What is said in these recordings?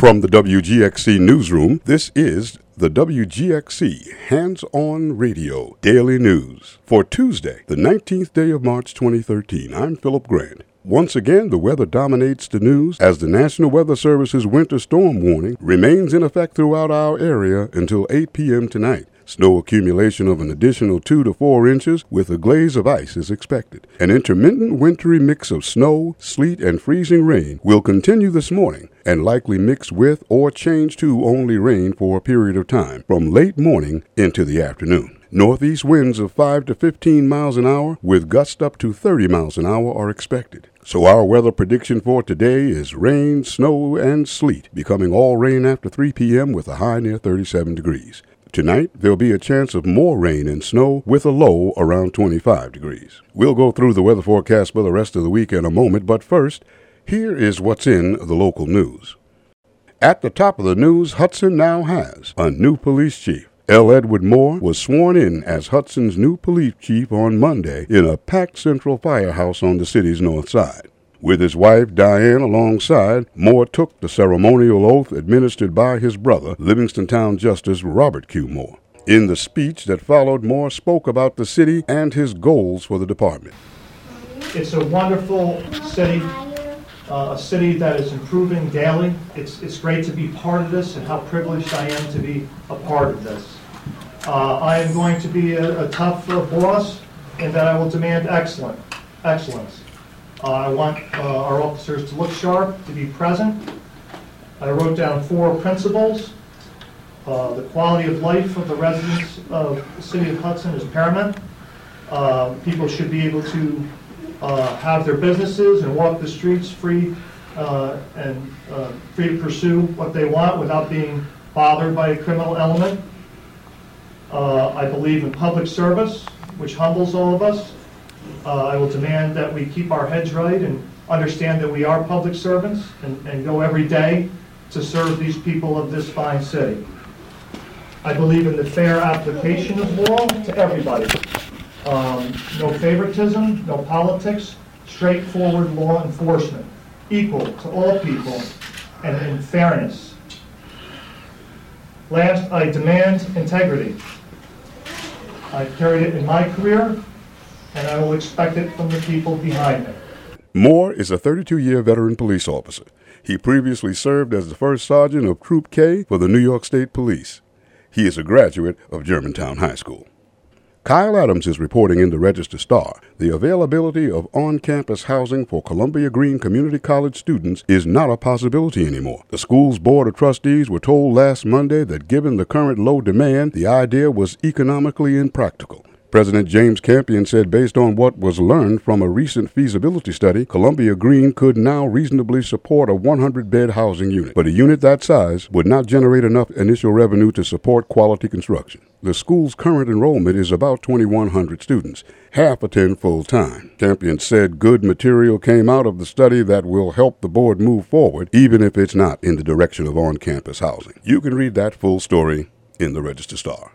From the WGXC Newsroom, this is the WGXC Hands-On Radio Daily News for Tuesday, the 19th day of March 2013. I'm Philip Grant. Once again, the weather dominates the news as the National Weather Service's winter storm warning remains in effect throughout our area until 8 p.m. tonight. Snow accumulation of an additional 2 to 4 inches with a glaze of ice is expected. An intermittent wintry mix of snow, sleet, and freezing rain will continue this morning and likely mix with or change to only rain for a period of time from late morning into the afternoon. Northeast winds of 5 to 15 miles an hour with gusts up to 30 miles an hour are expected. So our weather prediction for today is rain, snow, and sleet, becoming all rain after 3 p.m. with a high near 37 degrees. Tonight, there'll be a chance of more rain and snow with a low around 25 degrees. We'll go through the weather forecast for the rest of the week in a moment, but first, here is what's in the local news. At the top of the news, Hudson now has a new police chief. L. Edward Moore was sworn in as Hudson's new police chief on Monday in a packed central firehouse on the city's north side. With his wife, Diane, alongside, Moore took the ceremonial oath administered by his brother, Livingston Town Justice Robert Q. Moore. In the speech that followed, Moore spoke about the city and his goals for the department. It's a wonderful city, a city that is improving daily. It's great to be part of this, and how privileged I am to be a part of this. I am going to be a tough boss, in that I will demand excellence. I want our officers to look sharp, to be present. I wrote down 4 principles. The quality of life of the residents of the city of Hudson is paramount. People should be able to have their businesses and walk the streets free and free to pursue what they want without being bothered by a criminal element. I believe in public service, which humbles all of us. I will demand that we keep our heads right and understand that we are public servants and go every day to serve these people of this fine city. I believe in the fair application of law to everybody. No favoritism, no politics, straightforward law enforcement, equal to all people, and in fairness. Last, I demand integrity. I've carried it in my career, and I will expect it from the people behind me. Moore is a 32-year veteran police officer. He previously served as the first sergeant of Troop K for the New York State Police. He is a graduate of Germantown High School. Kyle Adams is reporting in the Register-Star. The availability of on-campus housing for Columbia Green Community College students is not a possibility anymore. The school's board of trustees were told last Monday that given the current low demand, the idea was economically impractical. President James Campion said based on what was learned from a recent feasibility study, Columbia Green could now reasonably support a 100-bed housing unit. But a unit that size would not generate enough initial revenue to support quality construction. The school's current enrollment is about 2,100 students. Half attend full-time. Campion said good material came out of the study that will help the board move forward, even if it's not in the direction of on-campus housing. You can read that full story in the Register-Star.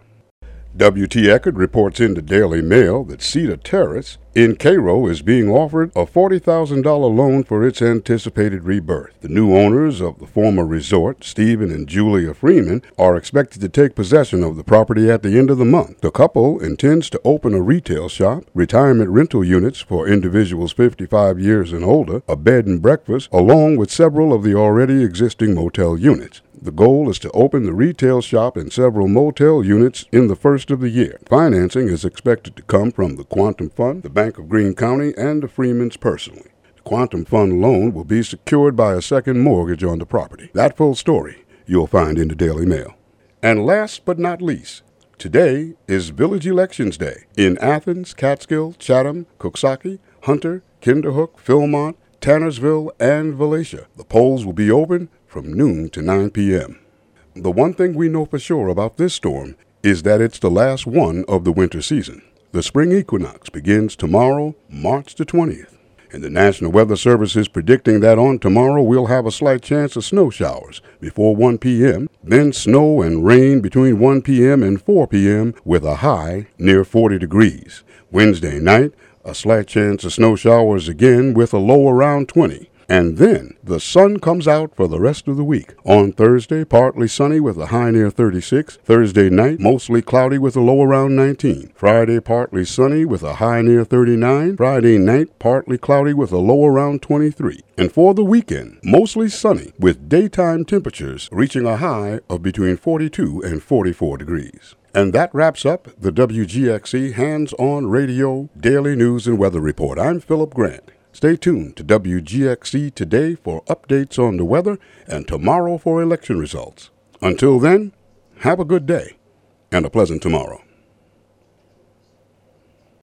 W.T. Eckert reports in the Daily Mail that Cedar Terrace in Cairo is being offered a $40,000 loan for its anticipated rebirth. The new owners of the former resort, Stephen and Julia Freeman, are expected to take possession of the property at the end of the month. The couple intends to open a retail shop, retirement rental units for individuals 55 years and older, a bed and breakfast, along with several of the already existing motel units. The goal is to open the retail shop and several motel units in the first of the year. Financing is expected to come from the Quantum Fund, the Bank of Greene County, and the Freemans personally. The Quantum Fund loan will be secured by a second mortgage on the property. That full story you'll find in the Daily Mail. And last but not least, today is Village Elections Day in Athens, Catskill, Chatham, Coxsackie, Hunter, Kinderhook, Philmont, Tannersville, and Valatia. The polls will be open from noon to 9 p.m. The one thing we know for sure about this storm is that it's the last one of the winter season. The spring equinox begins tomorrow, March the 20th. And the National Weather Service is predicting that on tomorrow we'll have a slight chance of snow showers before 1 p.m., then snow and rain between 1 p.m. and 4 p.m. with a high near 40 degrees. Wednesday night, a slight chance of snow showers again with a low around 20. And then the sun comes out for the rest of the week. On Thursday, partly sunny with a high near 36. Thursday night, mostly cloudy with a low around 19. Friday, partly sunny with a high near 39. Friday night, partly cloudy with a low around 23. And for the weekend, mostly sunny with daytime temperatures reaching a high of between 42 and 44 degrees. And that wraps up the WGXC Hands-On Radio Daily News and Weather Report. I'm Philip Grant. Stay tuned to WGXC today for updates on the weather and tomorrow for election results. Until then, have a good day and a pleasant tomorrow.